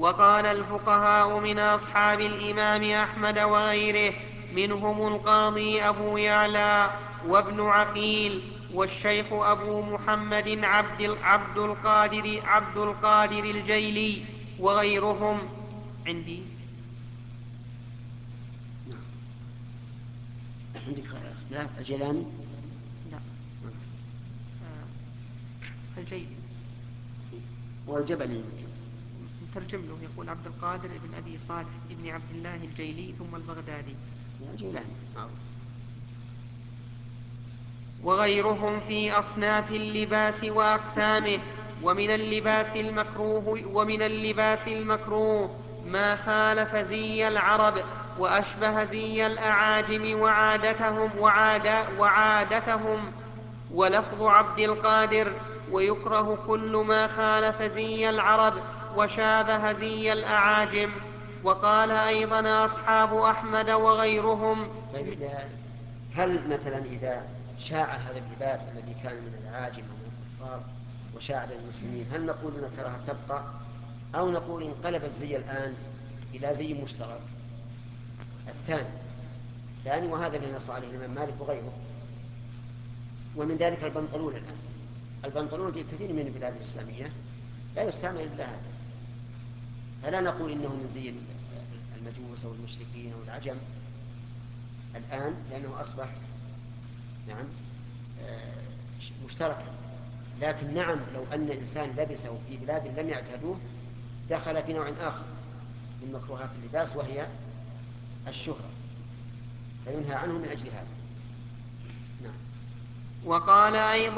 وقال الفقهاء من أصحاب الإمام أحمد وغيره، منهم القاضي أبو يعلى وابن عقيل والشيخ أبو محمد عبد القادر الجيلي وغيرهم. عندي عندك اختلاف الجيلاني؟ لا، الجيلي والجبلي مترجم له يقول عبد القادر بن أبي صالح بن عبد الله الجيلي ثم البغدادي. الجيلاني معروف. وغيرهم في أصناف اللباس وأقسامه. ومن اللباس المكروه ما خالف زي العرب وأشبه زي الأعاجم وعادتهم. ولفظ عبد القادر: ويكره كل ما خالف زي العرب وشابه زي الأعاجم. وقال أيضا أصحاب أحمد وغيرهم. طيب، هل مثلا إذا شاع هذا اللباس الذي كان من الأعاجم ومن الكفار وشاع بين المسلمين، هل نقول أن الكراهة تبقى، أو نقول انقلب الزي الآن إلى زي مشترك؟ الثاني، وهذا الذي نص عليه الإمام مالك وغيره. ومن ذلك البنطلون الآن، البنطلون في كثير من البلاد الإسلامية لا يستعمل إلا هذا، فلا نقول إنه من زي المجوس أو المشركين أو العجم الآن، لأنه أصبح نعم مشتركا. لكن نعم، لو أن إنسان لبسه في بلاد لم يعتادوه دخل في نوع آخر من مكروهات اللباس، وهي الشهرة، فينهى عنه من أجل هذا. نعم. وقال أيضا